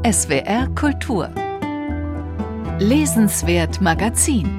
SWR Kultur. Lesenswert Magazin.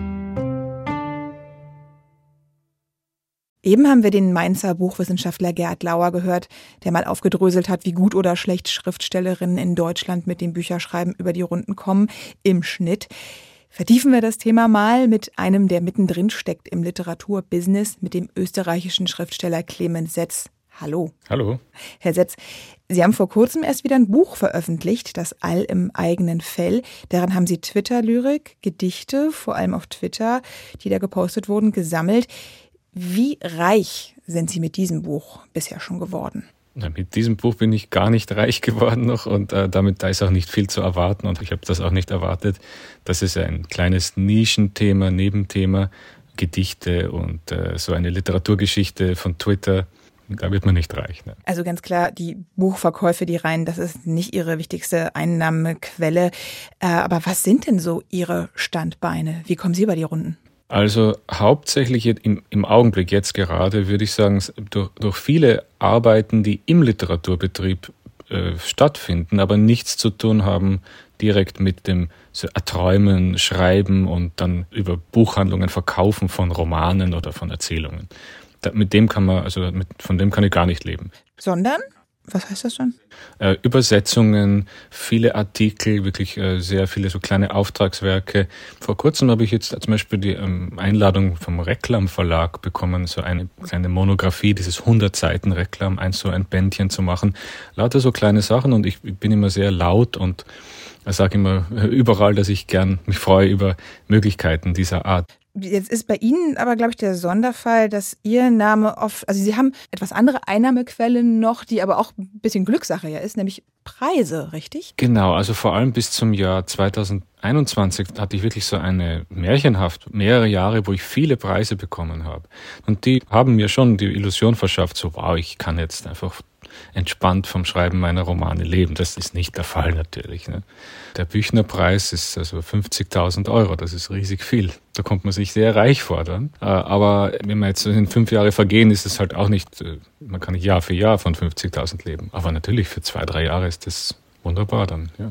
Eben haben wir den Mainzer Buchwissenschaftler Gerd Lauer gehört, der mal aufgedröselt hat, wie gut oder schlecht Schriftstellerinnen in Deutschland mit dem Bücherschreiben über die Runden kommen, im Schnitt. Vertiefen wir das Thema mal mit einem, der mittendrin steckt im Literaturbusiness, mit dem österreichischen Schriftsteller Clemens Setz. Hallo. Hallo. Herr Setz, Sie haben vor kurzem erst wieder ein Buch veröffentlicht, das All im eigenen Fell. Daran haben Sie Twitter-Lyrik, Gedichte, vor allem auf Twitter, die da gepostet wurden, gesammelt. Wie reich sind Sie mit diesem Buch bisher schon geworden? Na, mit diesem Buch bin ich gar nicht reich geworden noch und da ist auch nicht viel zu erwarten und ich habe das auch nicht erwartet. Das ist ein kleines Nischenthema, Nebenthema, Gedichte und so eine Literaturgeschichte von Twitter. Da wird man nicht reich. Ne? Also ganz klar, die Buchverkäufe, die rein, das ist nicht Ihre wichtigste Einnahmequelle. Aber was sind denn so Ihre Standbeine? Wie kommen Sie über die Runden? Also hauptsächlich im Augenblick jetzt gerade, würde ich sagen, durch viele Arbeiten, die im Literaturbetrieb stattfinden, aber nichts zu tun haben direkt mit dem so Erträumen, Schreiben und dann über Buchhandlungen verkaufen von Romanen oder von Erzählungen. Von dem kann ich gar nicht leben. Sondern? Was heißt das schon? Übersetzungen, viele Artikel, wirklich sehr viele so kleine Auftragswerke. Vor kurzem habe ich jetzt zum Beispiel die Einladung vom Reklam Verlag bekommen, so eine kleine Monographie, dieses 100-Seiten-Reklam, so ein Bändchen zu machen. Lauter so kleine Sachen und ich bin immer sehr laut und sage immer überall, dass ich gern mich freue über Möglichkeiten dieser Art. Jetzt ist bei Ihnen aber, glaube ich, der Sonderfall, dass Ihr Name oft, also Sie haben etwas andere Einnahmequellen noch, die aber auch ein bisschen Glückssache ja ist, nämlich Preise, richtig? Genau, also vor allem bis zum Jahr 2021 hatte ich wirklich so eine mehrere Jahre, wo ich viele Preise bekommen habe. Und die haben mir schon die Illusion verschafft, so wow, ich kann jetzt einfach entspannt vom Schreiben meiner Romane leben. Das ist nicht der Fall natürlich. Ne? Der Büchnerpreis ist also 50.000 Euro, das ist riesig viel. Da kommt man sich sehr reich vor dann. Aber wenn man jetzt in 5 Jahre vergehen, ist es halt auch nicht, man kann nicht Jahr für Jahr von 50.000 leben. Aber natürlich für 2-3 Jahre ist das wunderbar dann, ja.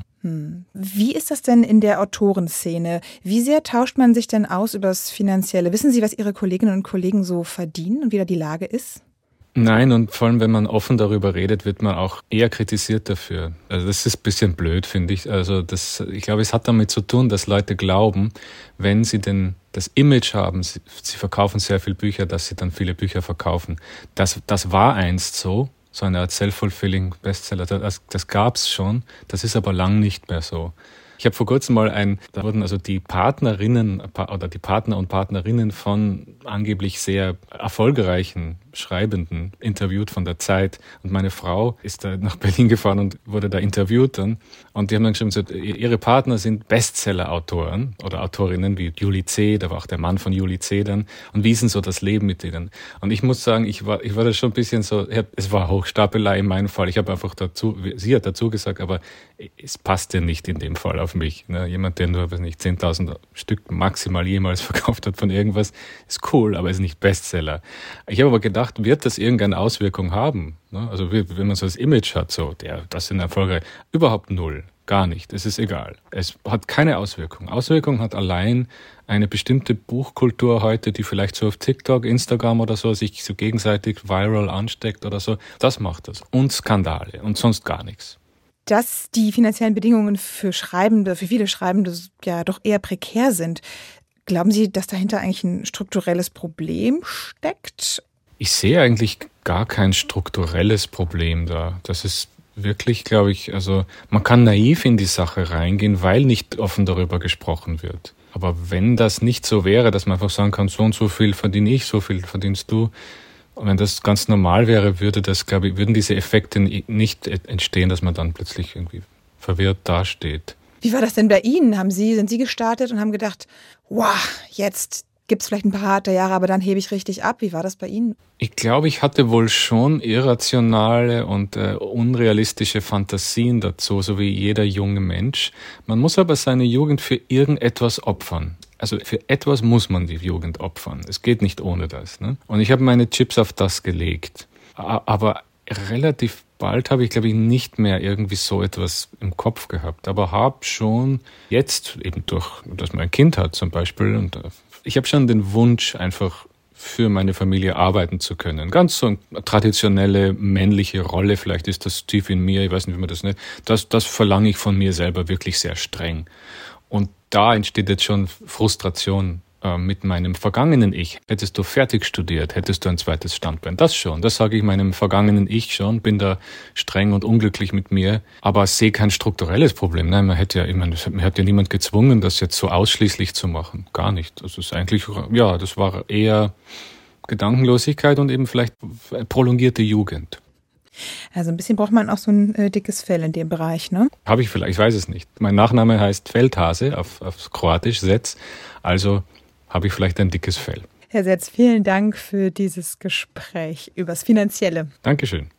Wie ist das denn in der Autorenszene? Wie sehr tauscht man sich denn aus über das Finanzielle? Wissen Sie, was Ihre Kolleginnen und Kollegen so verdienen und wie da die Lage ist? Nein, und vor allem, wenn man offen darüber redet, wird man auch eher kritisiert dafür. Also das ist ein bisschen blöd, finde ich. Also ich glaube, es hat damit zu tun, dass Leute glauben, wenn sie das Image haben, sie verkaufen sehr viele Bücher, dass sie dann viele Bücher verkaufen. Das war einst so eine Art self-fulfilling Bestseller. Das gab's schon, das ist aber lang nicht mehr so. Ich habe vor kurzem mal da wurden also die Partnerinnen oder die Partner und Partnerinnen von angeblich sehr erfolgreichen Schreibenden interviewt von der Zeit. Und meine Frau ist da nach Berlin gefahren und wurde da interviewt dann. Und die haben dann geschrieben, ihre Partner sind Bestseller-Autoren oder Autorinnen wie Julie C., da war auch der Mann von Julie C. dann. Und wie ist denn so das Leben mit denen? Und ich muss sagen, ich war da schon ein bisschen so, es war Hochstapelei in meinem Fall. Ich habe einfach sie hat dazu gesagt, aber es passte nicht in dem Fall auf mich. Ne? Jemand, der nur, 10.000 Stück maximal jemals verkauft hat von irgendwas, ist cool, aber ist nicht Bestseller. Ich habe aber gedacht, wird das irgendeine Auswirkung haben? Ne? Also wenn man so das Image hat, das sind erfolgreich, überhaupt null, gar nicht, es ist egal. Es hat keine Auswirkung. Auswirkung hat allein eine bestimmte Buchkultur heute, die vielleicht so auf TikTok, Instagram oder so sich so gegenseitig viral ansteckt oder so. Das macht das. Und Skandale und sonst gar nichts. Dass die finanziellen Bedingungen für viele Schreibende ja doch eher prekär sind. Glauben Sie, dass dahinter eigentlich ein strukturelles Problem steckt? Ich sehe eigentlich gar kein strukturelles Problem da. Das ist wirklich, glaube ich, also man kann naiv in die Sache reingehen, weil nicht offen darüber gesprochen wird. Aber wenn das nicht so wäre, dass man einfach sagen kann, so und so viel verdiene ich, so viel verdienst du, und wenn das ganz normal wäre, würden diese Effekte nicht entstehen, dass man dann plötzlich irgendwie verwirrt dasteht. Wie war das denn bei Ihnen? Sind Sie gestartet und haben gedacht, wow, jetzt gibt es vielleicht ein paar harte Jahre, aber dann hebe ich richtig ab. Wie war das bei Ihnen? Ich glaube, ich hatte wohl schon irrationale und unrealistische Fantasien dazu, so wie jeder junge Mensch. Man muss aber seine Jugend für irgendetwas opfern. Also für etwas muss man die Jugend opfern. Es geht nicht ohne das. Ne? Und ich habe meine Chips auf das gelegt. Aber relativ bald habe ich, glaube ich, nicht mehr irgendwie so etwas im Kopf gehabt, aber habe schon jetzt eben durch, dass man ein Kind hat zum Beispiel, und ich habe schon den Wunsch, einfach für meine Familie arbeiten zu können. Ganz so eine traditionelle männliche Rolle, vielleicht ist das tief in mir, ich weiß nicht, wie man das nennt, das verlange ich von mir selber wirklich sehr streng. Und da entsteht jetzt schon Frustration mit meinem vergangenen Ich. Hättest du fertig studiert, hättest du ein zweites Standbein. Das schon, das sage ich meinem vergangenen Ich schon, bin da streng und unglücklich mit mir, aber sehe kein strukturelles Problem. Nein, mir hat ja niemand gezwungen, das jetzt so ausschließlich zu machen. Gar nicht. Das ist eigentlich, ja, das war eher Gedankenlosigkeit und eben vielleicht prolongierte Jugend. Also ein bisschen braucht man auch so ein dickes Fell in dem Bereich, ne? Habe ich vielleicht, ich weiß es nicht. Mein Nachname heißt Feldhase, auf Kroatisch Setz, also habe ich vielleicht ein dickes Fell. Herr Setz, vielen Dank für dieses Gespräch übers Finanzielle. Dankeschön.